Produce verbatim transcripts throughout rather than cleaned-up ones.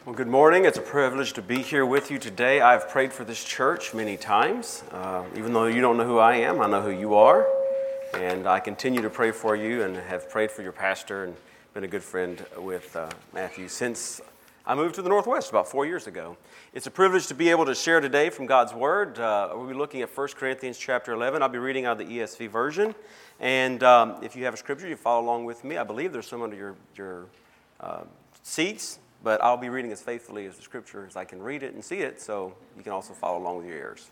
Well, good morning. It's a privilege to be here with you today. I've prayed for this church many times. Uh, even though you don't know who I am, I know who you are. And I continue to pray for you and have prayed for your pastor and been a good friend with uh, Matthew since I moved to the Northwest about four years ago. It's a privilege to be able to share today from God's Word. Uh, we'll be looking at First Corinthians chapter eleven. I'll be reading out of the E S V version. And um, if you have a scripture, you follow along with me. I believe there's some under your, your uh, seats. But I'll be reading as faithfully as the scripture as I can read it and see it, so you can also follow along with your ears.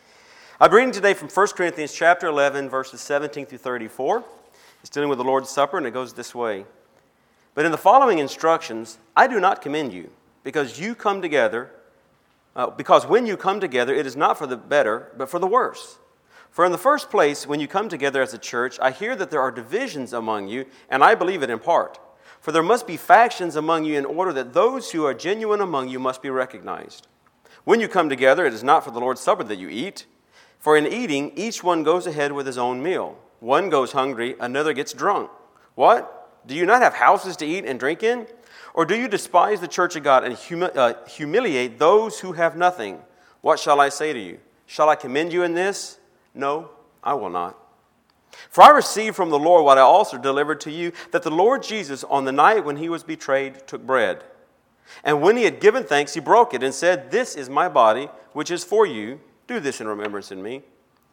I'm reading today from First Corinthians chapter eleven, verses seventeen through thirty-four. It's dealing with the Lord's Supper, and it goes this way. But in the following instructions, I do not commend you, because you come together, uh, because when you come together, it is not for the better, but for the worse. For in the first place, when you come together as a church, I hear that there are divisions among you, and I believe it in part. For there must be factions among you in order that those who are genuine among you must be recognized. When you come together, it is not for the Lord's Supper that you eat. For in eating, each one goes ahead with his own meal. One goes hungry, another gets drunk. What? Do you not have houses to eat and drink in? Or do you despise the church of God and humi- uh, humiliate those who have nothing? What shall I say to you? Shall I commend you in this? No, I will not. For I received from the Lord what I also delivered to you, that the Lord Jesus, on the night when he was betrayed, took bread. And when he had given thanks, he broke it and said, "This is my body, which is for you. Do this in remembrance of me."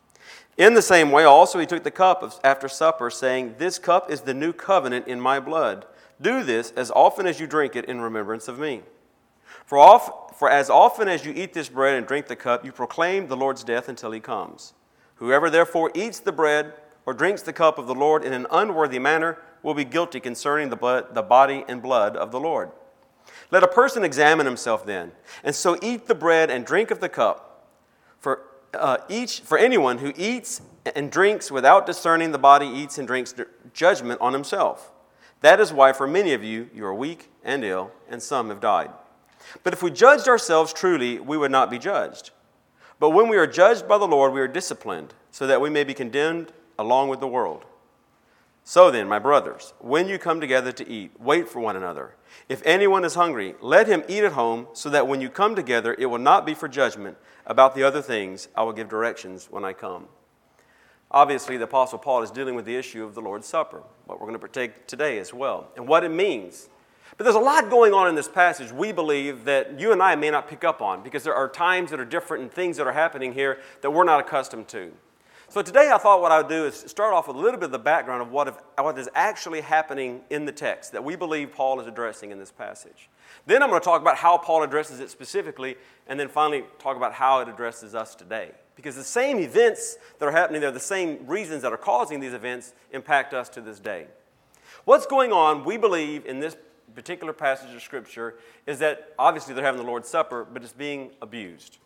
In the same way also he took the cup after supper, saying, "This cup is the new covenant in my blood. Do this as often as you drink it in remembrance of me. For, off, for as often as you eat this bread and drink the cup, you proclaim the Lord's death until he comes. Whoever therefore eats the bread or drinks the cup of the Lord in an unworthy manner will be guilty concerning the, blood, the body and blood of the Lord. Let a person examine himself then, and so eat the bread and drink of the cup. For uh, each, for anyone who eats and drinks without discerning the body eats and drinks judgment on himself. That is why for many of you, you are weak and ill, and some have died. But if we judged ourselves truly, we would not be judged. But when we are judged by the Lord, we are disciplined, so that we may be condemned along with the world. So then, my brothers, when you come together to eat, wait for one another. If anyone is hungry, let him eat at home, so that when you come together, it will not be for judgment. About the other things, I will give directions when I come. Obviously, the Apostle Paul is dealing with the issue of the Lord's Supper, what we're going to partake today as well, and what it means. But there's a lot going on in this passage we believe that you and I may not pick up on, because there are times that are different and things that are happening here that we're not accustomed to. So today I thought what I would do is start off with a little bit of the background of what, if, what is actually happening in the text that we believe Paul is addressing in this passage. Then I'm going to talk about how Paul addresses it specifically, and then finally talk about how it addresses us today. Because the same events that are happening there, the same reasons that are causing these events impact us to this day. What's going on, we believe, in this particular passage of Scripture is that obviously they're having the Lord's Supper, but it's being abused.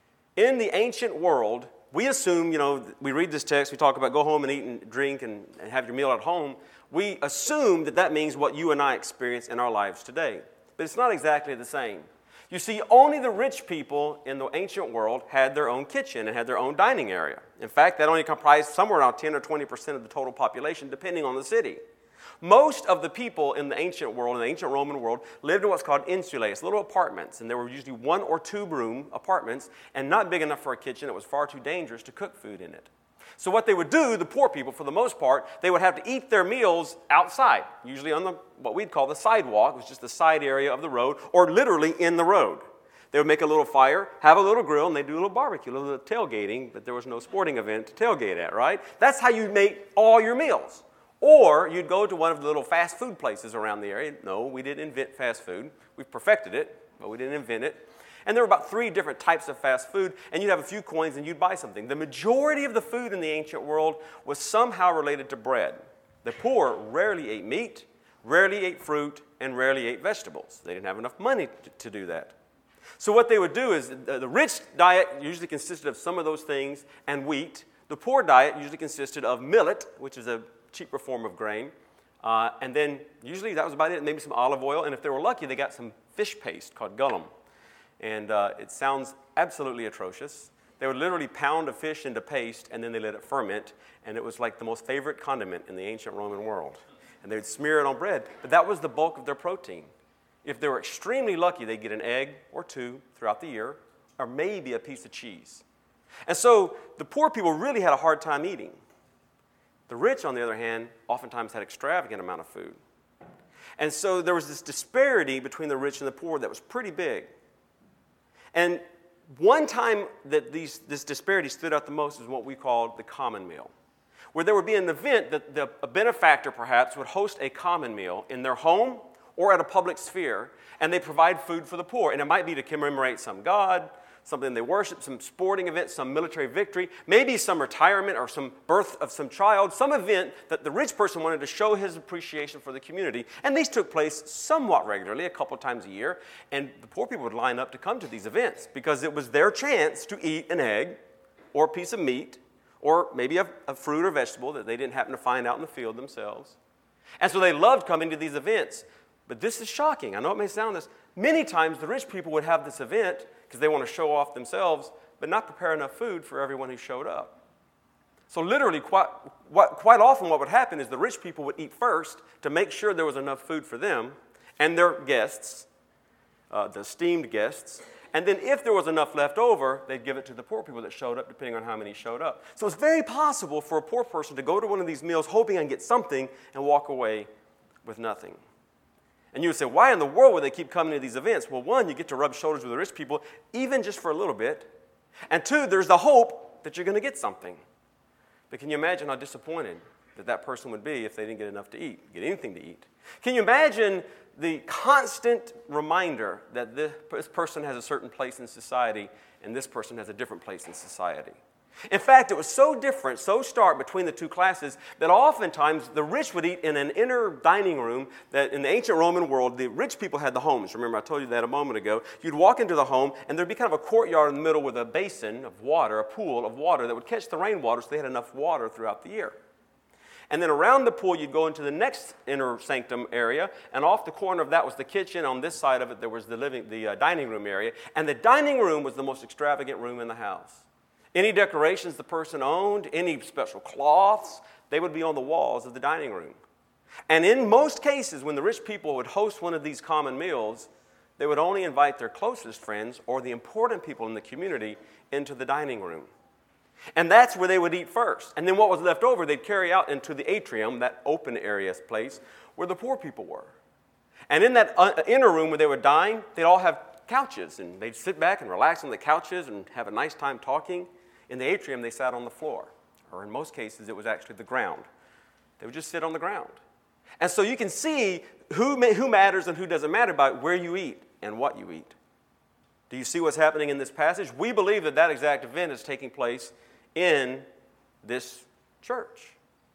In the ancient world, we assume, you know, we read this text, we talk about go home and eat and drink and, and have your meal at home. We assume that that means what you and I experience in our lives today. But it's not exactly the same. You see, only the rich people in the ancient world had their own kitchen and had their own dining area. In fact, that only comprised somewhere around ten or twenty percent of the total population, depending on the city. Most of the people in the ancient world, in the ancient Roman world, lived in what's called insulae, little apartments, and they were usually one or two room apartments, and not big enough for a kitchen. It was far too dangerous to cook food in it. So what they would do, the poor people, for the most part, they would have to eat their meals outside, usually on the what we'd call the sidewalk, which is just the side area of the road, or literally in the road. They would make a little fire, have a little grill, and they'd do a little barbecue, a little tailgating, but there was no sporting event to tailgate at, right? That's how you make all your meals. Or you'd go to one of the little fast food places around the area. No, we didn't invent fast food. We've perfected it, but we didn't invent it. And there were about three different types of fast food, and you'd have a few coins and you'd buy something. The majority of the food in the ancient world was somehow related to bread. The poor rarely ate meat, rarely ate fruit, and rarely ate vegetables. They didn't have enough money to, to do that. So what they would do is the, the rich diet usually consisted of some of those things and wheat. The poor diet usually consisted of millet, which is a cheaper form of grain, uh, and then usually that was about it, maybe some olive oil, and if they were lucky, they got some fish paste called gulum, and uh, it sounds absolutely atrocious. They would literally pound a fish into paste, and then they let it ferment, and it was like the most favorite condiment in the ancient Roman world, and they would smear it on bread, but that was the bulk of their protein. If they were extremely lucky, they'd get an egg or two throughout the year, or maybe a piece of cheese. And so the poor people really had a hard time eating. The rich, on the other hand, oftentimes had extravagant amount of food. And so there was this disparity between the rich and the poor that was pretty big. And one time that these, this disparity stood out the most is what we called the common meal, where there would be an event that the, a benefactor perhaps would host a common meal in their home or at a public sphere, and they provide food for the poor. And it might be to commemorate some god, something they worship, some sporting event, some military victory, maybe some retirement or some birth of some child, some event that the rich person wanted to show his appreciation for the community. And these took place somewhat regularly, a couple times a year, and the poor people would line up to come to these events because it was their chance to eat an egg or a piece of meat or maybe a, a fruit or vegetable that they didn't happen to find out in the field themselves. And so they loved coming to these events. But this is shocking. I know it may sound this. Many times the rich people would have this event because they want to show off themselves, but not prepare enough food for everyone who showed up. So literally, quite, what, quite often what would happen is the rich people would eat first to make sure there was enough food for them and their guests, uh, the esteemed guests, and then if there was enough left over, they'd give it to the poor people that showed up, depending on how many showed up. So it's very possible for a poor person to go to one of these meals hoping and get something and walk away with nothing. And you would say, why in the world would they keep coming to these events? Well, one, you get to rub shoulders with the rich people, even just for a little bit. And two, there's the hope that you're going to get something. But can you imagine how disappointed that that person would be if they didn't get enough to eat, get anything to eat? Can you imagine the constant reminder that this person has a certain place in society and this person has a different place in society? In fact, it was so different, so stark between the two classes that oftentimes the rich would eat in an inner dining room that in the ancient Roman world, the rich people had the homes. Remember, I told you that a moment ago. You'd walk into the home, and there'd be kind of a courtyard in the middle with a basin of water, a pool of water that would catch the rainwater so they had enough water throughout the year. And then around the pool, you'd go into the next inner sanctum area, and off the corner of that was the kitchen. On this side of it, there was the living, the uh, dining room area. And the dining room was the most extravagant room in the house. Any decorations the person owned, any special cloths, they would be on the walls of the dining room. And in most cases, when the rich people would host one of these common meals, they would only invite their closest friends or the important people in the community into the dining room. And that's where they would eat first. And then what was left over, they'd carry out into the atrium, that open area place, where the poor people were. And in that uh, inner room where they would dine, they'd all have couches, and they'd sit back and relax on the couches and have a nice time talking. In the atrium, they sat on the floor, or in most cases, it was actually the ground. They would just sit on the ground. And so you can see who, ma- who matters and who doesn't matter by where you eat and what you eat. Do you see what's happening in this passage? We believe that that exact event is taking place in this church.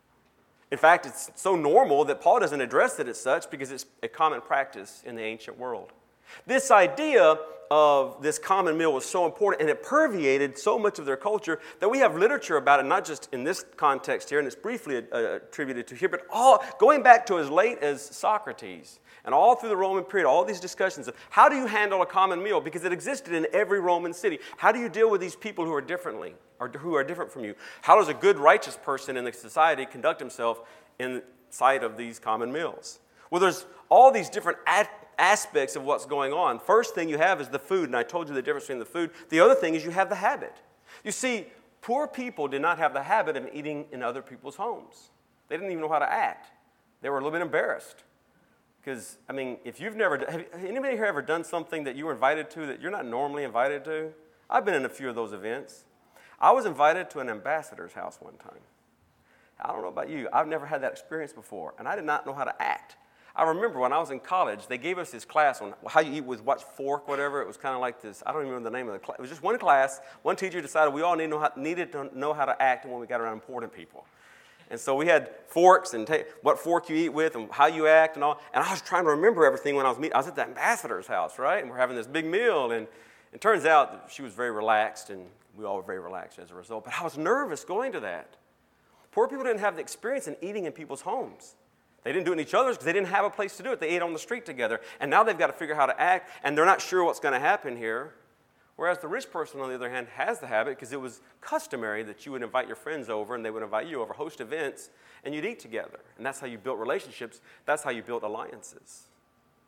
In fact, it's so normal that Paul doesn't address it as such because it's a common practice in the ancient world. This idea of this common meal was so important, and it permeated so much of their culture that we have literature about it, not just in this context here, and it's briefly uh, attributed to here, but all going back to as late as Socrates, and all through the Roman period, all these discussions of how do you handle a common meal, because it existed in every Roman city. How do you deal with these people who are differently, or who are different from you? How does a good, righteous person in the society conduct himself in sight of these common meals? Well, there's all these different ad- aspects of what's going on. First thing you have is the food, and I told you the difference between the food. The other thing is you have the habit. You see, poor people did not have the habit of eating in other people's homes. They didn't even know how to act. They were a little bit embarrassed. Because, I mean, if you've never, have anybody here ever done something that you were invited to that you're not normally invited to? I've been in a few of those events. I was invited to an ambassador's house one time. I don't know about you. I've never had that experience before, and I did not know how to act. I remember when I was in college, they gave us this class on how you eat with what fork, whatever. It was kind of like this. I don't even remember the name of the class. It was just one class. One teacher decided we all need to know how, needed to know how to act when we got around important people. And so we had forks and ta- what fork you eat with and how you act and all. And I was trying to remember everything when I was meeting. I was at the ambassador's house, right? And we're having this big meal. And it turns out that she was very relaxed, and we all were very relaxed as a result. But I was nervous going to that. Poor people didn't have the experience in eating in people's homes. They didn't do it in each other's because they didn't have a place to do it. They ate on the street together. And now they've got to figure out how to act, and they're not sure what's going to happen here. Whereas the rich person, on the other hand, has the habit because it was customary that you would invite your friends over and they would invite you over, host events, and you'd eat together. And that's how you built relationships. That's how you built alliances.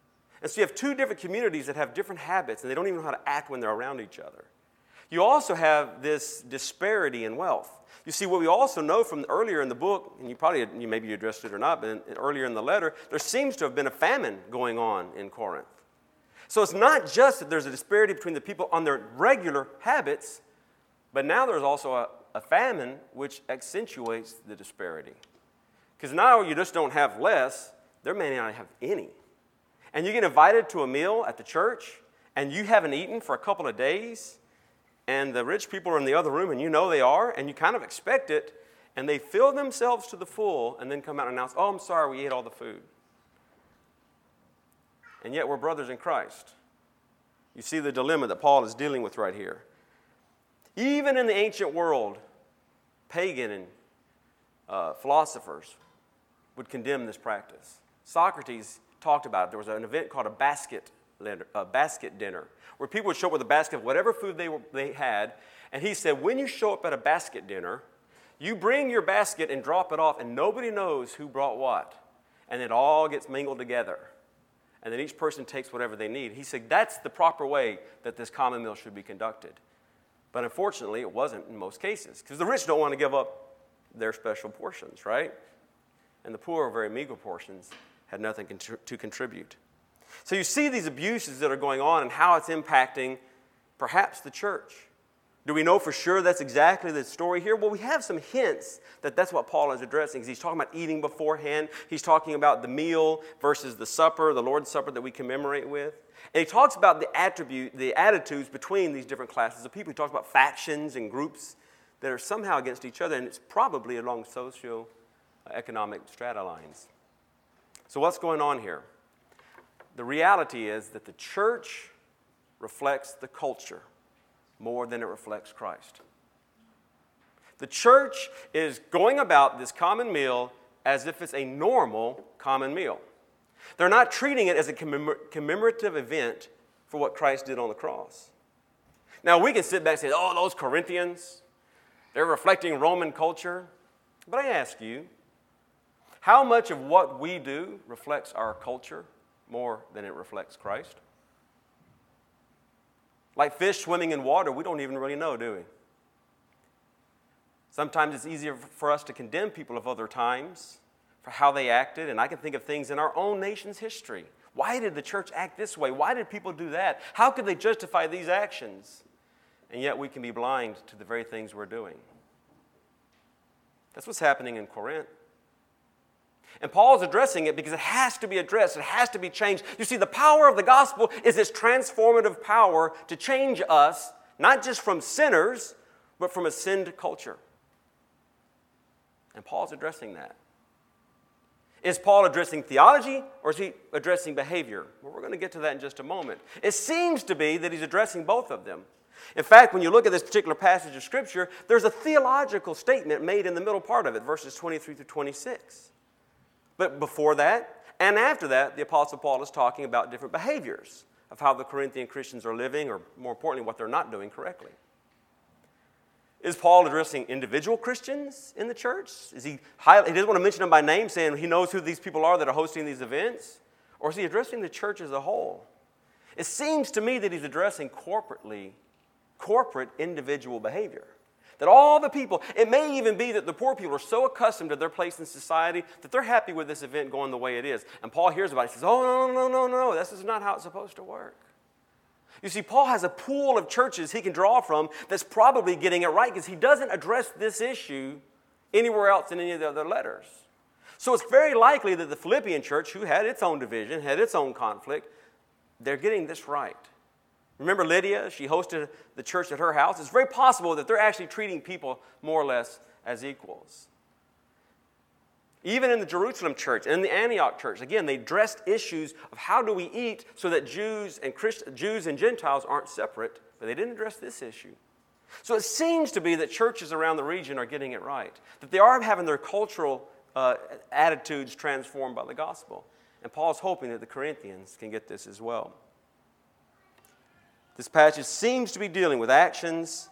And so you have two different communities that have different habits, and they don't even know how to act when they're around each other. You also have this disparity in wealth. You see, what we also know from earlier in the book, and you probably, you maybe you addressed it or not, but in, earlier in the letter, there seems to have been a famine going on in Corinth. So it's not just that there's a disparity between the people on their regular habits, but now there's also a, a famine which accentuates the disparity. Because now you just don't have less, there may not have any. And you get invited to a meal at the church, and you haven't eaten for a couple of days, and the rich people are in the other room, and you know they are, and you kind of expect it, and they fill themselves to the full, and then come out and announce, oh, I'm sorry, we ate all the food. And yet we're brothers in Christ. You see the dilemma that Paul is dealing with right here. Even in the ancient world, pagan and uh, philosophers would condemn this practice. Socrates talked about it. There was an event called a basket, a basket dinner, where people would show up with a basket of whatever food they, were, they had, and he said, when you show up at a basket dinner, you bring your basket and drop it off, and nobody knows who brought what, and it all gets mingled together, and then each person takes whatever they need. He said that's the proper way that this common meal should be conducted. But unfortunately, it wasn't in most cases, because the rich don't want to give up their special portions, right? And the poor, very meager portions, had nothing to contribute. So you see these abuses that are going on and how it's impacting perhaps the church. Do we know for sure that's exactly the story here? Well, we have some hints that that's what Paul is addressing. Because he's talking about eating beforehand. He's talking about the meal versus the supper, the Lord's Supper that we commemorate with. And he talks about the attribute, the attitudes between these different classes of people. He talks about factions and groups that are somehow against each other, and it's probably along socio-economic strata lines. So what's going on here? The reality is that the church reflects the culture more than it reflects Christ. The church is going about this common meal as if it's a normal common meal. They're not treating it as a commemor- commemorative event for what Christ did on the cross. Now, we can sit back and say, oh, those Corinthians, they're reflecting Roman culture. But I ask you, how much of what we do reflects our culture more than it reflects Christ? Like fish swimming in water, we don't even really know, do we? Sometimes it's easier for us to condemn people of other times for how they acted, and I can think of things in our own nation's history. Why did the church act this way? Why did people do that? How could they justify these actions? And yet we can be blind to the very things we're doing. That's what's happening in Corinth. And Paul is addressing it because it has to be addressed. It has to be changed. You see, the power of the gospel is its transformative power to change us, not just from sinners, but from a sinned culture. And Paul's addressing that. Is Paul addressing theology, or is he addressing behavior? Well, we're going to get to that in just a moment. It seems to be that he's addressing both of them. In fact, when you look at this particular passage of Scripture, there's a theological statement made in the middle part of it, verses twenty-three through twenty-six. But before that and after that, the Apostle Paul is talking about different behaviors of how the Corinthian Christians are living, or more importantly, what they're not doing correctly. Is Paul addressing individual Christians in the church? Is he, he doesn't want to mention them by name, saying he knows who these people are that are hosting these events? Or is he addressing the church as a whole? It seems to me that he's addressing corporately, corporate individual behavior. That all the people, it may even be that the poor people are so accustomed to their place in society that they're happy with this event going the way it is. And Paul hears about it. He says, oh, no, no, no, no, this is not how it's supposed to work. You see, Paul has a pool of churches he can draw from that's probably getting it right, because he doesn't address this issue anywhere else in any of the other letters. So it's very likely that the Philippian church, who had its own division, had its own conflict, they're getting this right. Remember Lydia? She hosted the church at her house. It's very possible that they're actually treating people more or less as equals. Even in the Jerusalem church and in the Antioch church, again, they addressed issues of how do we eat so that Jews and Christ- Jews and Gentiles aren't separate, but they didn't address this issue. So it seems to be that churches around the region are getting it right, that they are having their cultural uh, attitudes transformed by the gospel. And Paul's hoping that the Corinthians can get this as well. This passage seems to be dealing with actions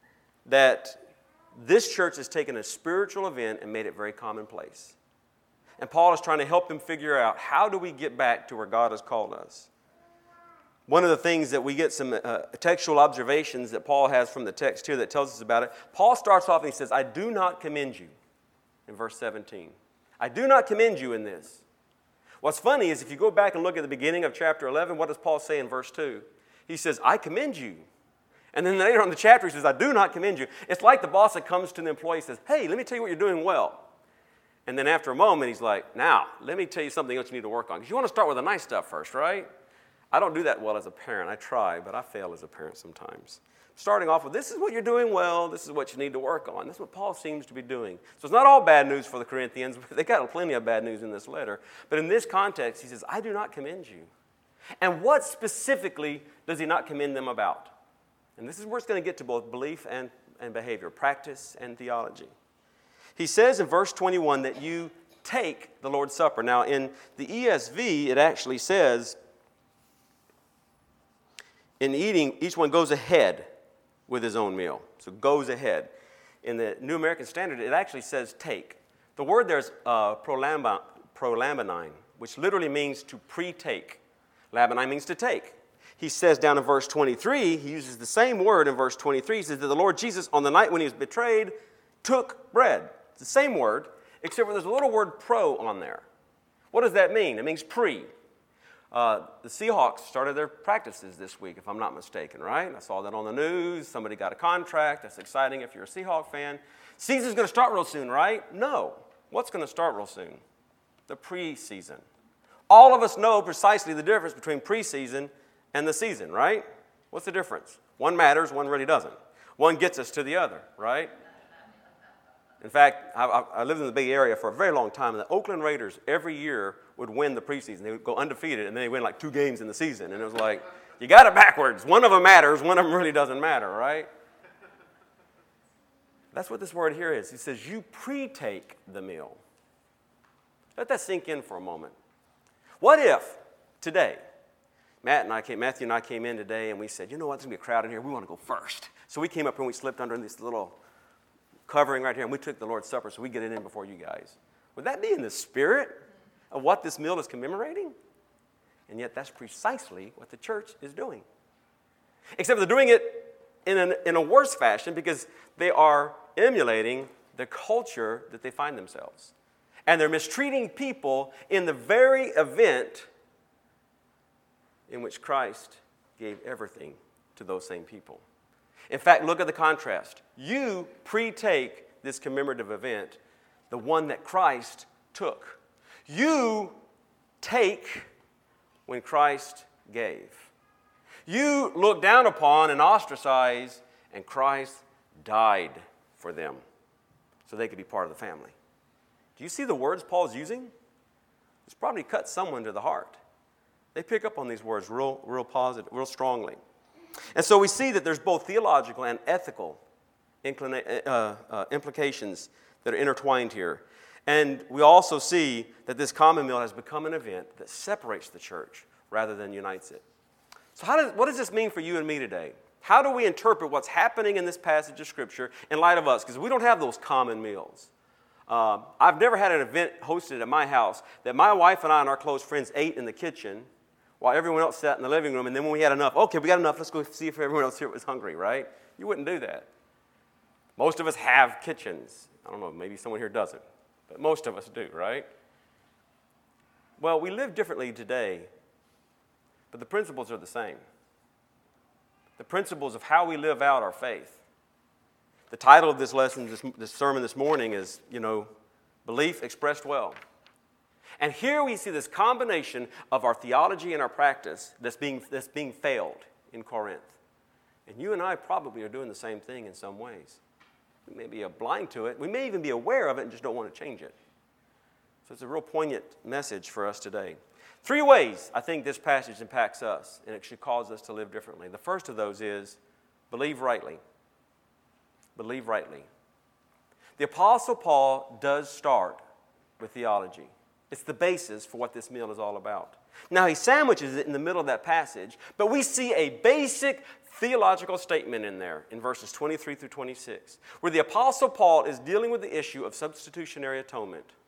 that this church has taken a spiritual event and made it very commonplace. and Paul is trying to help them figure out, how do we get back to where God has called us? One of the things that we get some uh, textual observations that Paul has from the text here that tells us about it, Paul starts off and he says, I do not commend you, in verse seventeen. I do not commend you in this. What's funny is if you go back and look at the beginning of chapter eleven, what does Paul say in verse two? He says, I commend you. And then later on in the chapter, he says, I do not commend you. It's like the boss that comes to the employee and says, hey, let me tell you what you're doing well. And then after a moment, he's like, now, let me tell you something else you need to work on. Because you want to start with the nice stuff first, right? I don't do that well as a parent. I try, but I fail as a parent sometimes. Starting off with, this is what you're doing well, this is what you need to work on. That's what Paul seems to be doing. So it's not all bad news for the Corinthians. They got plenty of bad news in this letter. But in this context, he says, I do not commend you. And what specifically does he not commend them about? And this is where it's going to get to both belief and, and behavior, practice and theology. He says in verse twenty-one that you take the Lord's Supper. Now, in the E S V, it actually says, in eating, each one goes ahead with his own meal. So goes ahead. In the New American Standard, it actually says take. The word there is uh, prolambi- prolambinine, which literally means to pre-take. Labinine means to take. He says down in verse twenty-three, he uses the same word in verse twenty-three. He says that the Lord Jesus, on the night when he was betrayed, took bread. It's the same word, except for there's a little word pro on there. What does that mean? It means pre. Uh, the Seahawks started their practices this week, if I'm not mistaken, right? I saw that on the news. Somebody got a contract. That's exciting if you're a Seahawk fan. Season's going to start real soon, right? No. What's going to start real soon? The preseason. All of us know precisely the difference between preseason and the season, right? What's the difference? One matters, one really doesn't. One gets us to the other, right? In fact, I, I lived in the Bay Area for a very long time, and the Oakland Raiders every year would win the preseason. They would go undefeated, and then they win like two games in the season. And it was like, you got it backwards. One of them matters, one of them really doesn't matter, right? That's what this word here is. He says, you pre-take the meal. Let that sink in for a moment. What if today, Matt and I came, Matthew and I came in today, and we said, you know what, there's going to be a crowd in here. We want to go first. So we came up here and we slipped under this little covering right here, and we took the Lord's Supper so we get it in before you guys. Would that be in the spirit of what this meal is commemorating? And yet that's precisely what the church is doing. Except they're doing it in, an, in a worse fashion because they are emulating the culture that they find themselves. And they're mistreating people in the very event in which Christ gave everything to those same people. In fact, look at the contrast. You pre-take this commemorative event, the one that Christ took. You take when Christ gave. You look down upon and ostracize, and Christ died for them so they could be part of the family. Do you see the words Paul's using? It's probably cut someone to the heart. They pick up on these words real, real positive, real strongly. And so we see that there's both theological and ethical inclina- uh, uh, implications that are intertwined here. And we also see that this common meal has become an event that separates the church rather than unites it. So how does, what does this mean for you and me today? How do we interpret what's happening in this passage of Scripture in light of us? Because we don't have those common meals. Uh, I've never had an event hosted at my house that my wife and I and our close friends ate in the kitchen while everyone else sat in the living room, and then when we had enough, okay, we got enough, let's go see if everyone else here was hungry, right? You wouldn't do that. Most of us have kitchens. I don't know, maybe someone here doesn't, but most of us do, right? Well, we live differently today, but the principles are the same. The principles of how we live out our faith. The title of this lesson, this, this sermon this morning is, you know, Belief Expressed Well. And here we see this combination of our theology and our practice that's being, that's being failed in Corinth. And you and I probably are doing the same thing in some ways. We may be blind to it. We may even be aware of it and just don't want to change it. So it's a real poignant message for us today. Three ways I think this passage impacts us, and it should cause us to live differently. The first of those is believe rightly. Believe rightly. The Apostle Paul does start with theology. It's the basis for what this meal is all about. Now, he sandwiches it in the middle of that passage, but we see a basic theological statement in there in verses twenty-three through twenty-six, where the Apostle Paul is dealing with the issue of substitutionary atonement.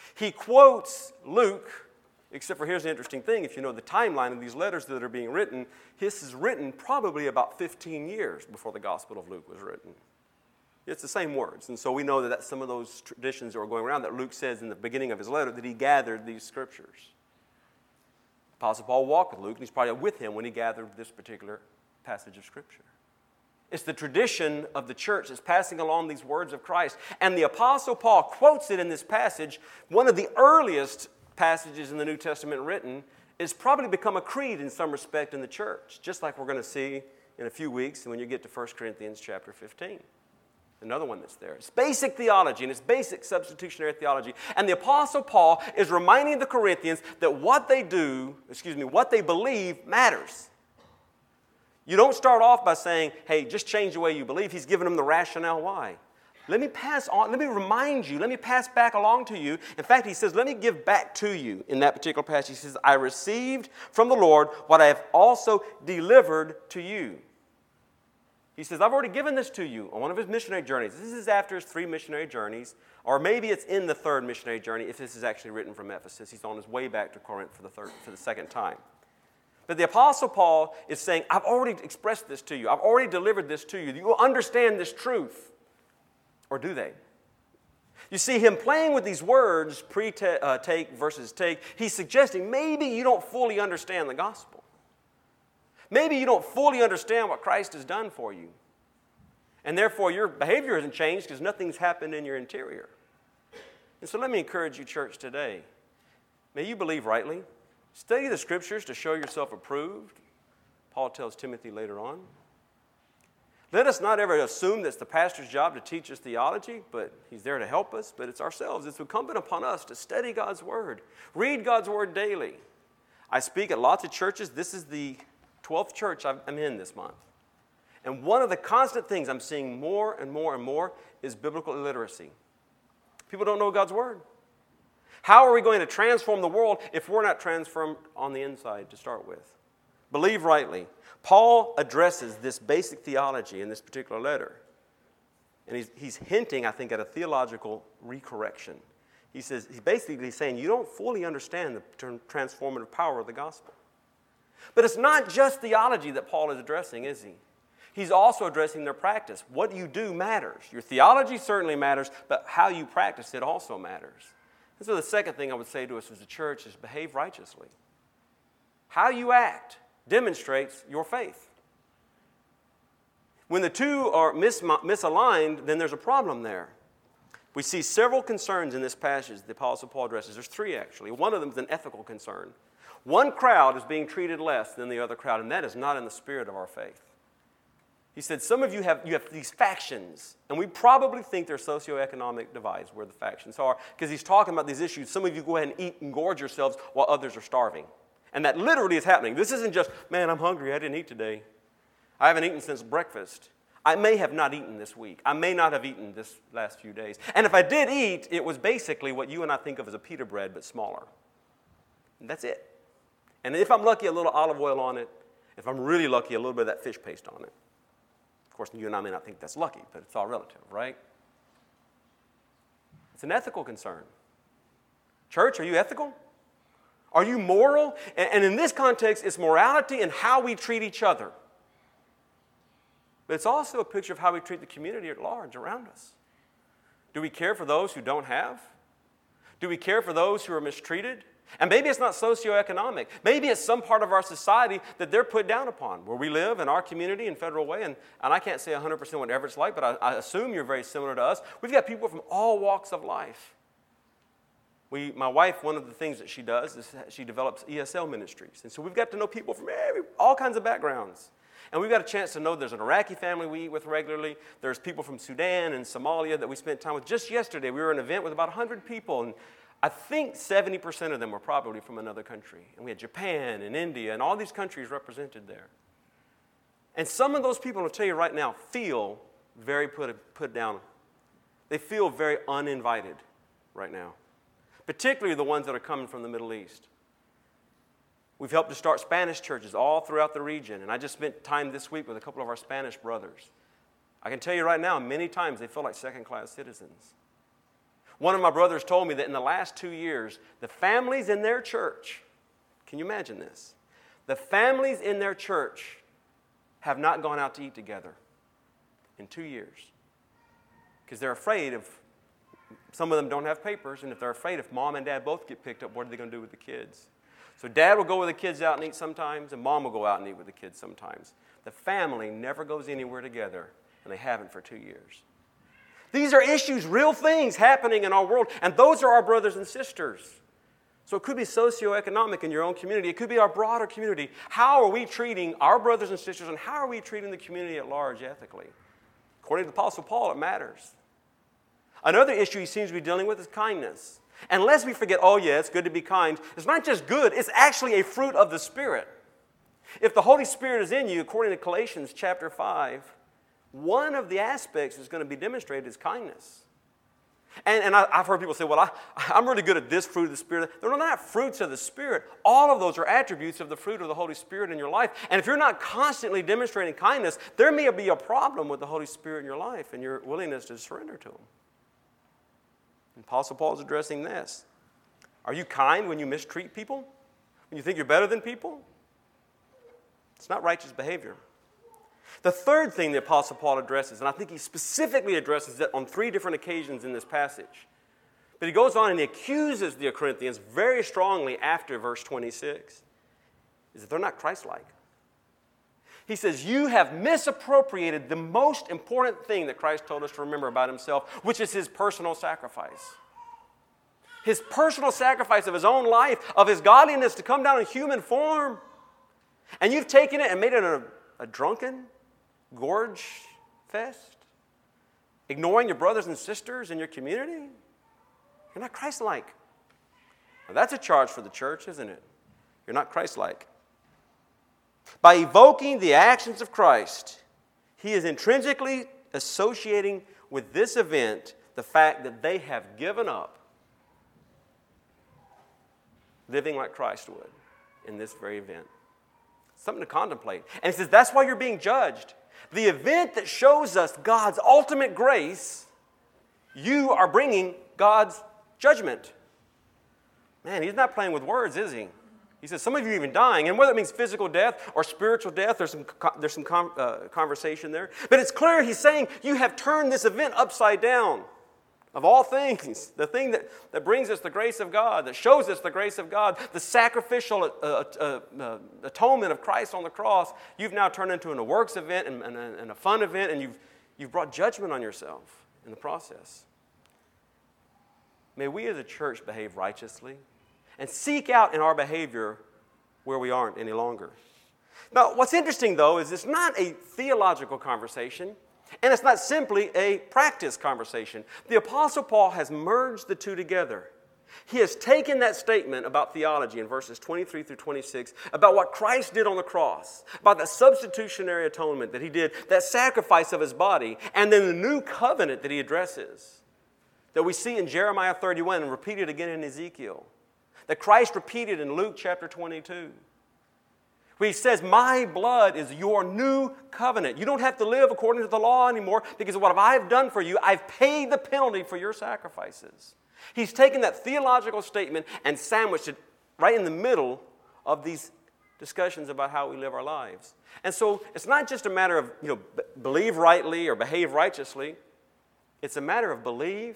He quotes Luke, except for here's the interesting thing. If you know the timeline of these letters that are being written, this is written probably about fifteen years before the Gospel of Luke was written. It's the same words. And so we know that that's some of those traditions that were going around that Luke says in the beginning of his letter that he gathered these scriptures. Apostle Paul walked with Luke, and he's probably with him when he gathered this particular passage of Scripture. It's the tradition of the church that's passing along these words of Christ. And the Apostle Paul quotes it in this passage. One of the earliest passages in the New Testament written is probably become a creed in some respect in the church, just like we're going to see in a few weeks when you get to First Corinthians chapter fifteen. Another one that's there. It's basic theology, and it's basic substitutionary theology. And the Apostle Paul is reminding the Corinthians that what they do, excuse me, what they believe matters. You don't start off by saying, hey, just change the way you believe. He's giving them the rationale why. Let me pass on, let me remind you, let me pass back along to you. In fact, he says, let me give back to you in that particular passage. He says, I received from the Lord what I have also delivered to you. He says, I've already given this to you on one of his missionary journeys. This is after his three missionary journeys, or maybe it's in the third missionary journey if this is actually written from Ephesus. He's on his way back to Corinth for the third, for the second time. But the Apostle Paul is saying, I've already expressed this to you. I've already delivered this to you. You will understand this truth. Or do they? You see him playing with these words, pre-take versus take. He's suggesting maybe you don't fully understand the gospel. Maybe you don't fully understand what Christ has done for you. And therefore your behavior hasn't changed because nothing's happened in your interior. And so let me encourage you, church, today. May you believe rightly. Study the Scriptures to show yourself approved. Paul tells Timothy later on. Let us not ever assume that it's the pastor's job to teach us theology, but he's there to help us. But it's ourselves. It's incumbent upon us to study God's Word. Read God's Word daily. I speak at lots of churches. This is the twelfth church I'm in this month. And one of the constant things I'm seeing more and more and more is biblical illiteracy. People don't know God's Word. How are we going to transform the world if we're not transformed on the inside to start with? Believe rightly. Paul addresses this basic theology in this particular letter. And he's, he's hinting, I think, at a theological recorrection. He says, he's basically saying, you don't fully understand the transformative power of the gospel. But it's not just theology that Paul is addressing, is he? He's also addressing their practice. What you do matters. Your theology certainly matters, but how you practice it also matters. And so the second thing I would say to us as a church is behave righteously. How you act demonstrates your faith. When the two are mis- misaligned, then there's a problem there. We see several concerns in this passage the Apostle Paul addresses. There's three, actually. One of them is an ethical concern. One crowd is being treated less than the other crowd, and that is not in the spirit of our faith. He said, some of you have, you have these factions, and we probably think they're socioeconomic divides where the factions are, because he's talking about these issues. Some of you go ahead and eat and gorge yourselves while others are starving. And that literally is happening. This isn't just, man, I'm hungry, I didn't eat today. I haven't eaten since breakfast. I may have not eaten this week. I may not have eaten this last few days. And if I did eat, it was basically what you and I think of as a pita bread, but smaller. And that's it. And if I'm lucky, a little olive oil on it. If I'm really lucky, a little bit of that fish paste on it. Of course, you and I may not think that's lucky, but it's all relative, right? It's an ethical concern. Church, are you ethical? Are you moral? And, and in this context, it's morality and how we treat each other. But it's also a picture of how we treat the community at large around us. Do we care for those who don't have? Do we care for those who are mistreated? And maybe it's not socioeconomic. Maybe it's some part of our society that they're put down upon, where we live in our community in Federal Way. And, and I can't say one hundred percent whatever it's like, but I, I assume you're very similar to us. We've got people from all walks of life. We, my wife, one of the things that she does is she develops E S L ministries. And so we've got to know people from every, all kinds of backgrounds. And we've got a chance to know there's an Iraqi family we eat with regularly. There's people from Sudan and Somalia that we spent time with. Just yesterday, we were at an event with about one hundred people, and I think seventy percent of them were probably from another country. And we had Japan and India and all these countries represented there. And some of those people, I'll tell you right now, feel very put, put down. They feel very uninvited right now, particularly the ones that are coming from the Middle East. We've helped to start Spanish churches all throughout the region, and I just spent time this week with a couple of our Spanish brothers. I can tell you right now, many times they feel like second-class citizens. One of my brothers told me that in the last two years, the families in their church, can you imagine this? The families in their church have not gone out to eat together in two years because they're afraid of, some of them don't have papers, and if they're afraid if mom and dad both get picked up, what are they going to do with the kids? So dad will go with the kids out and eat sometimes, and mom will go out and eat with the kids sometimes. The family never goes anywhere together, and they haven't for two years. These are issues, real things happening in our world, and those are our brothers and sisters. So it could be socioeconomic in your own community. It could be our broader community. How are we treating our brothers and sisters, and how are we treating the community at large ethically? According to the Apostle Paul, it matters. Another issue he seems to be dealing with is kindness. And lest we forget, oh yeah, it's good to be kind. It's not just good, it's actually a fruit of the Spirit. If the Holy Spirit is in you, according to Galatians chapter five, one of the aspects that's going to be demonstrated is kindness. And, and I, I've heard people say, well, I, I'm really good at this fruit of the Spirit. They're not fruits of the Spirit. All of those are attributes of the fruit of the Holy Spirit in your life. And if you're not constantly demonstrating kindness, there may be a problem with the Holy Spirit in your life and your willingness to surrender to Him. And Apostle Paul is addressing this. Are you kind when you mistreat people? When you think you're better than people? It's not righteous behavior. The third thing the Apostle Paul addresses, and I think he specifically addresses it on three different occasions in this passage, but he goes on and he accuses the Corinthians very strongly after verse twenty-six, is that they're not Christ-like. He says, you have misappropriated the most important thing that Christ told us to remember about Himself, which is His personal sacrifice. His personal sacrifice of His own life, of His godliness to come down in human form. And you've taken it and made it a, a drunken gorge fest, ignoring your brothers and sisters in your community. You're not Christ-like. Now, that's a charge for the church, isn't it? You're not Christ-like. By evoking the actions of Christ, he is intrinsically associating with this event the fact that they have given up living like Christ would in this very event. Something to contemplate. And he says, that's why you're being judged. The event that shows us God's ultimate grace, you are bringing God's judgment. Man, he's not playing with words, is he? He says, some of you are even dying. And whether it means physical death or spiritual death, there's some, there's some com, uh, conversation there. But it's clear he's saying, you have turned this event upside down. Of all things, the thing that, that brings us the grace of God, that shows us the grace of God, the sacrificial uh, uh, uh, atonement of Christ on the cross, you've now turned into a works event and, and, a, and a fun event, and you've, you've brought judgment on yourself in the process. May we as a church behave righteously and seek out in our behavior where we aren't any longer. Now, what's interesting, though, is it's not a theological conversation. And it's not simply a practice conversation. The Apostle Paul has merged the two together. He has taken that statement about theology in verses twenty-three through twenty-six, about what Christ did on the cross, about that substitutionary atonement that he did, that sacrifice of his body, and then the new covenant that he addresses, that we see in Jeremiah thirty-one and repeated again in Ezekiel, that Christ repeated in Luke chapter twenty-two. Where he says, my blood is your new covenant. You don't have to live according to the law anymore because of what I've done for you. I've paid the penalty for your sacrifices. He's taken that theological statement and sandwiched it right in the middle of these discussions about how we live our lives. And so it's not just a matter of, you know, b- believe rightly or behave righteously. It's a matter of believe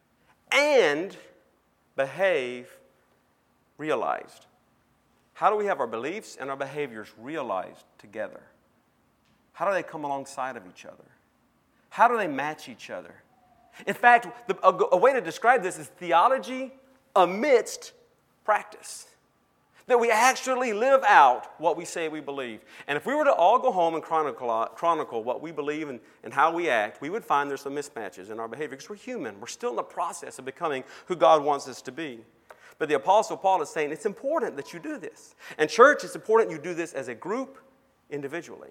and behave realized. How do we have our beliefs and our behaviors realized together? How do they come alongside of each other? How do they match each other? In fact, the, a, a way to describe this is theology amidst practice. That we actually live out what we say we believe. And if we were to all go home and chronicle, chronicle what we believe and, and how we act, we would find there's some mismatches in our behavior because we're human. We're still in the process of becoming who God wants us to be. But the Apostle Paul is saying it's important that you do this. And church, it's important you do this as a group, individually.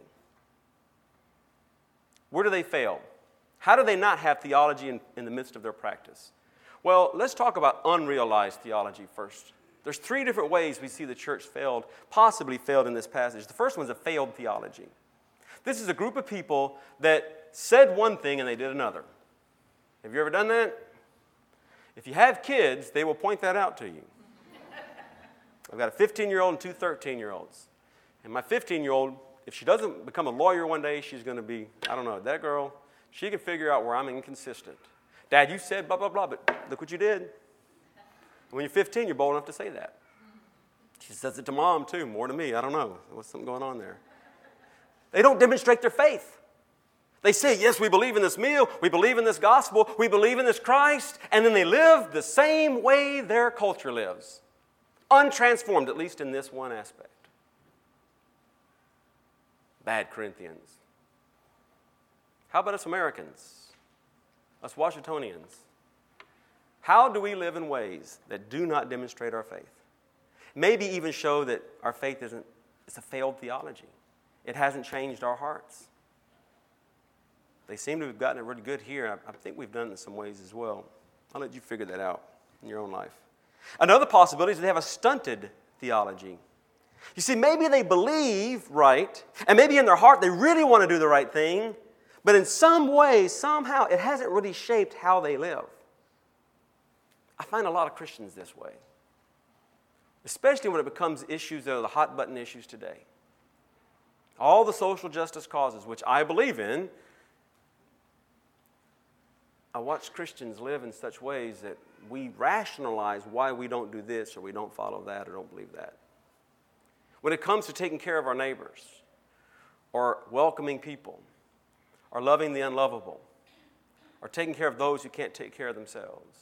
Where do they fail? How do they not have theology in, in the midst of their practice? Well, let's talk about unrealized theology first. There's three different ways we see the church failed, possibly failed in this passage. The first one is a failed theology. This is a group of people that said one thing and they did another. Have you ever done that? If you have kids, they will point that out to you. I've got a fifteen-year-old and two thirteen-year-olds. And my fifteen-year-old, if she doesn't become a lawyer one day, she's going to be, I don't know, that girl, she can figure out where I'm inconsistent. Dad, you said blah, blah, blah, but look what you did. When you're fifteen, you're bold enough to say that. She says it to mom, too, more to me. I don't know. What's something going on there? They don't demonstrate their faith. They say, yes, we believe in this meal, we believe in this gospel, we believe in this Christ, and then they live the same way their culture lives. Untransformed, at least in this one aspect. Bad Corinthians. How about us Americans? Us Washingtonians? How do we live in ways that do not demonstrate our faith? Maybe even show that our faith isn't, it's a failed theology. It hasn't changed our hearts. They seem to have gotten it really good here. I, I think we've done it in some ways as well. I'll let you figure that out in your own life. Another possibility is they have a stunted theology. You see, maybe they believe right, and maybe in their heart they really want to do the right thing, but in some way, somehow, it hasn't really shaped how they live. I find a lot of Christians this way, especially when it becomes issues that are the hot button issues today. All the social justice causes, which I believe in, I watch Christians live in such ways that we rationalize why we don't do this or we don't follow that or don't believe that. When it comes to taking care of our neighbors or welcoming people or loving the unlovable or taking care of those who can't take care of themselves,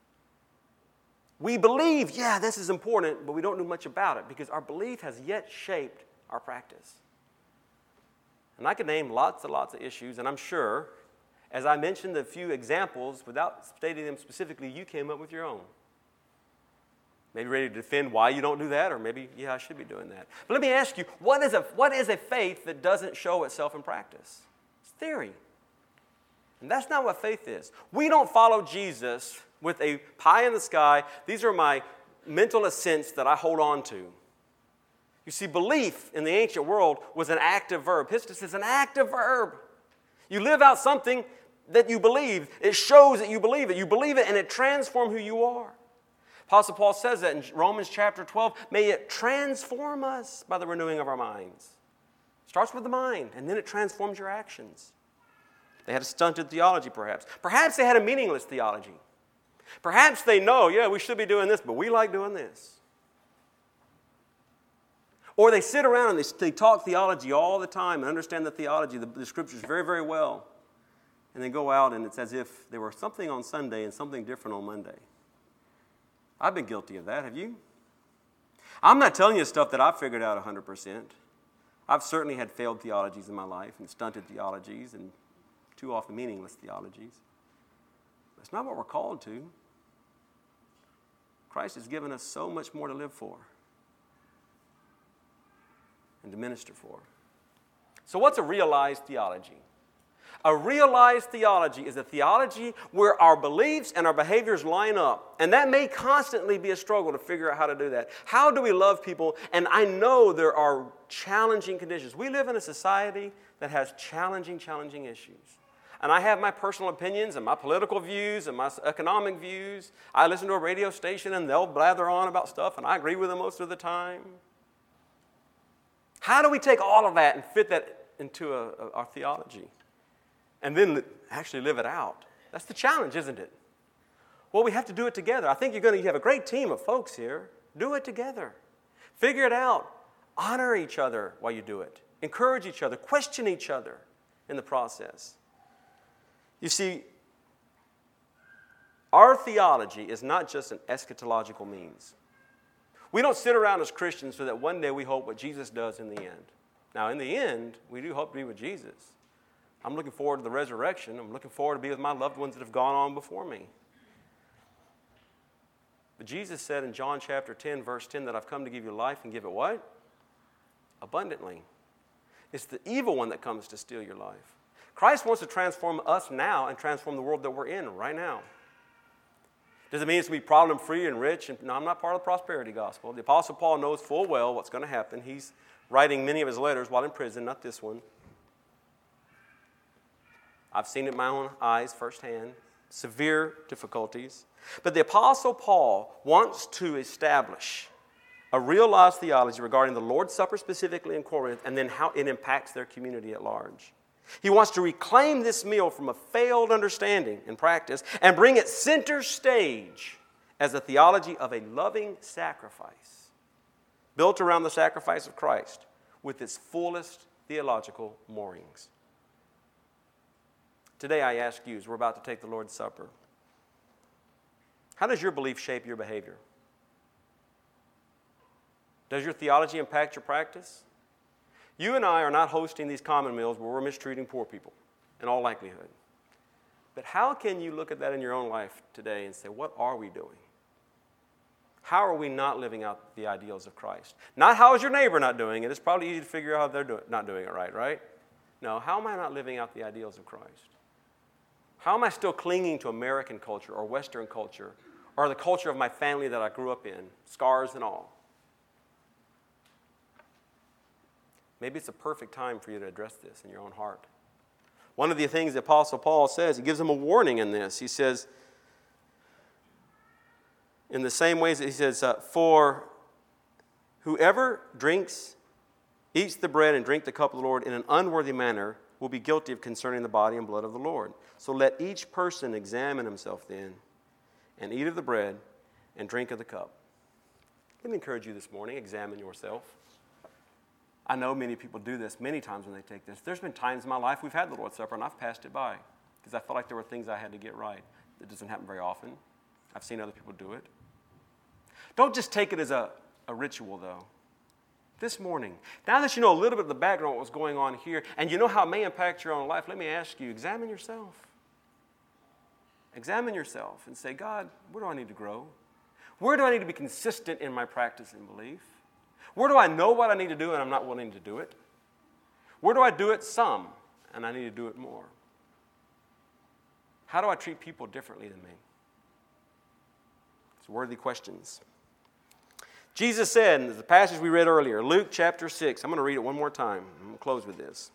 we believe, yeah, this is important, but we don't do much about it because our belief has yet shaped our practice. And I could name lots and lots of issues, and I'm sure, as I mentioned a few examples, without stating them specifically, you came up with your own. Maybe ready to defend why you don't do that, or maybe, yeah, I should be doing that. But let me ask you, what is a, what is a faith that doesn't show itself in practice? It's theory. And that's not what faith is. We don't follow Jesus with a pie in the sky. These are my mental assents that I hold on to. You see, belief in the ancient world was an active verb. Pistis is an active verb. You live out something that you believe. It shows that you believe it. You believe it and it transforms who you are. Apostle Paul says that in Romans chapter twelve. May it transform us by the renewing of our minds. It starts with the mind and then it transforms your actions. They had a stunted theology perhaps. Perhaps they had a meaningless theology. Perhaps they know, yeah, we should be doing this, but we like doing this. Or they sit around and they, they talk theology all the time and understand the theology, the, the scriptures very, very well. And they go out and it's as if there was something on Sunday and something different on Monday. I've been guilty of that, have you? I'm not telling you stuff that I've figured out one hundred percent. I've certainly had failed theologies in my life and stunted theologies and too often meaningless theologies. That's not what we're called to. Christ has given us so much more to live for and to minister for. So what's a realized theology? A realized theology is a theology where our beliefs and our behaviors line up. And that may constantly be a struggle to figure out how to do that. How do we love people? And I know there are challenging conditions. We live in a society that has challenging, challenging issues. And I have my personal opinions and my political views and my economic views. I listen to a radio station and they'll blather on about stuff and I agree with them most of the time. How do we take all of that and fit that into a, a, our theology? And then actually live it out? That's the challenge, isn't it? Well, we have to do it together. I think you're going to have a great team of folks here. Do it together. Figure it out. Honor each other while you do it. Encourage each other. Question each other in the process. You see, our theology is not just an eschatological means. We don't sit around as Christians so that one day we hope what Jesus does in the end. Now, in the end, we do hope to be with Jesus. I'm looking forward to the resurrection. I'm looking forward to be with my loved ones that have gone on before me. But Jesus said in John chapter ten, verse ten, that I've come to give you life and give it what? Abundantly. It's the evil one that comes to steal your life. Christ wants to transform us now and transform the world that we're in right now. Does it mean it's going to be problem-free and rich? And, no, I'm not part of the prosperity gospel. The Apostle Paul knows full well what's going to happen. He's writing many of his letters while in prison, not this one. I've seen it with my own eyes firsthand. severe difficulties. But the Apostle Paul wants to establish a realized theology regarding the Lord's Supper specifically in Corinth, and then how it impacts their community at large. He wants to reclaim this meal from a failed understanding and practice and bring it center stage as a theology of a loving sacrifice built around the sacrifice of Christ with its fullest theological moorings. Today I ask you, as we're about to take the Lord's Supper, how does your belief shape your behavior? Does your theology impact your practice? You and I are not hosting these common meals where we're mistreating poor people, in all likelihood. But how can you look at that in your own life today and say, what are we doing? How are we not living out the ideals of Christ? Not how is your neighbor not doing it. It's probably easy to figure out how they're do- not doing it right, right? No, how am I not living out the ideals of Christ? How am I still clinging to American culture or Western culture or the culture of my family that I grew up in, scars and all? Maybe it's a perfect time for you to address this in your own heart. One of the things the Apostle Paul says, he gives them a warning in this. He says, in the same ways that he says, uh, for whoever drinks, eats the bread and drink the cup of the Lord in an unworthy manner will be guilty of concerning the body and blood of the Lord. So let each person examine himself then, and eat of the bread and drink of the cup. Let me encourage you this morning, examine yourself. I know many people do this many times when they take this. There's been times in my life we've had the Lord's Supper and I've passed it by because I felt like there were things I had to get right. It doesn't happen very often. I've seen other people do it. Don't just take it as a, a ritual, though. This morning, now that you know a little bit of the background of what's going on here, and you know how it may impact your own life, let me ask you, examine yourself. Examine yourself and say, God, where do I need to grow? Where do I need to be consistent in my practice and belief? Where do I know what I need to do and I'm not willing to do it? Where do I do it some and I need to do it more? How do I treat people differently than me? It's worthy questions. Jesus said in the passage we read earlier, Luke chapter six, I'm going to read it one more time. I'm going to close with this.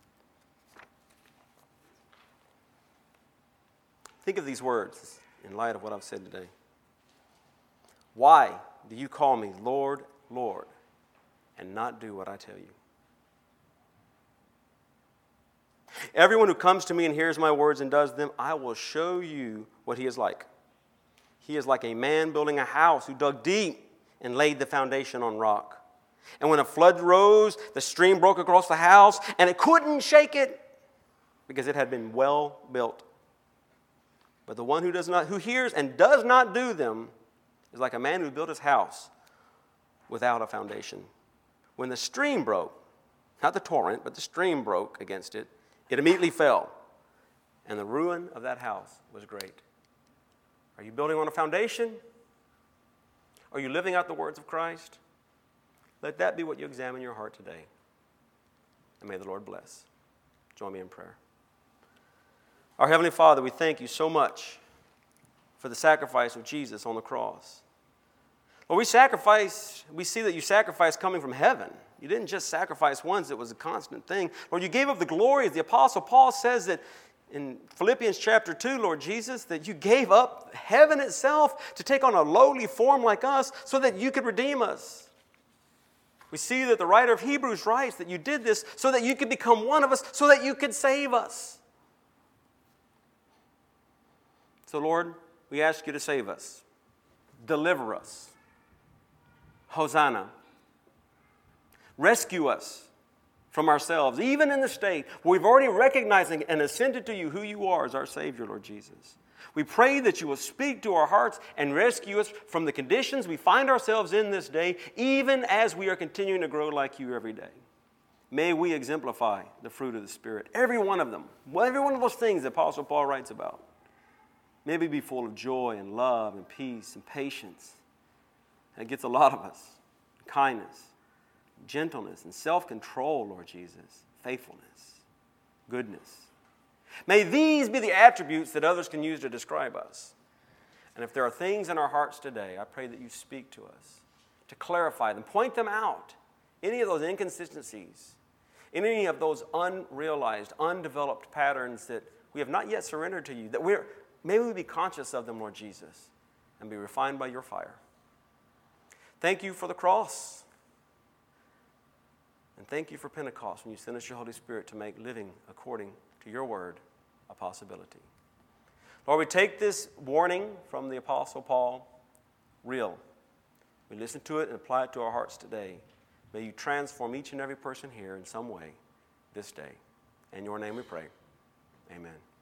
Think of these words in light of what I've said today. Why do you call me Lord, Lord, and not do what I tell you? Everyone who comes to me and hears my words and does them, I will show you what he is like. He is like a man building a house who dug deep and laid the foundation on rock. And when a flood rose, the stream broke across the house, and it couldn't shake it because it had been well built. But the one who does not, who hears and does not do them is like a man who built his house without a foundation. When the stream broke, not the torrent, but the stream broke against it, it immediately fell, and the ruin of that house was great. Are you building on a foundation? Are you living out the words of Christ? Let that be what you examine your heart today. And may the Lord bless. Join me in prayer. Our Heavenly Father, we thank you so much for the sacrifice of Jesus on the cross. Lord, we sacrifice, we see that you sacrificed coming from heaven. You didn't just sacrifice once, it was a constant thing. Lord, you gave up the glory. As the Apostle Paul says that in Philippians chapter two, Lord Jesus, that you gave up heaven itself to take on a lowly form like us so that you could redeem us. We see that the writer of Hebrews writes that you did this so that you could become one of us, so that you could save us. So, Lord, we ask you to save us. Deliver us. Hosanna. Rescue us from ourselves, even in the state where we've already recognized and ascended to you who you are as our Savior, Lord Jesus. We pray that you will speak to our hearts and rescue us from the conditions we find ourselves in this day, even as we are continuing to grow like you every day. May we exemplify the fruit of the Spirit, every one of them, every one of those things the Apostle Paul writes about. May we be full of joy and love and peace and patience. And it gets a lot of us. Kindness, gentleness, and self-control, Lord Jesus. Faithfulness, goodness. May these be the attributes that others can use to describe us. And if there are things in our hearts today, I pray that you speak to us to clarify them, point them out. Any of those inconsistencies, any of those unrealized, undeveloped patterns that we have not yet surrendered to you, that we're May we be conscious of them, Lord Jesus, and be refined by your fire. Thank you for the cross. And thank you for Pentecost when you sent us your Holy Spirit to make living according to your word a possibility. Lord, we take this warning from the Apostle Paul real. We listen to it and apply it to our hearts today. May you transform each and every person here in some way this day. In your name we pray. Amen.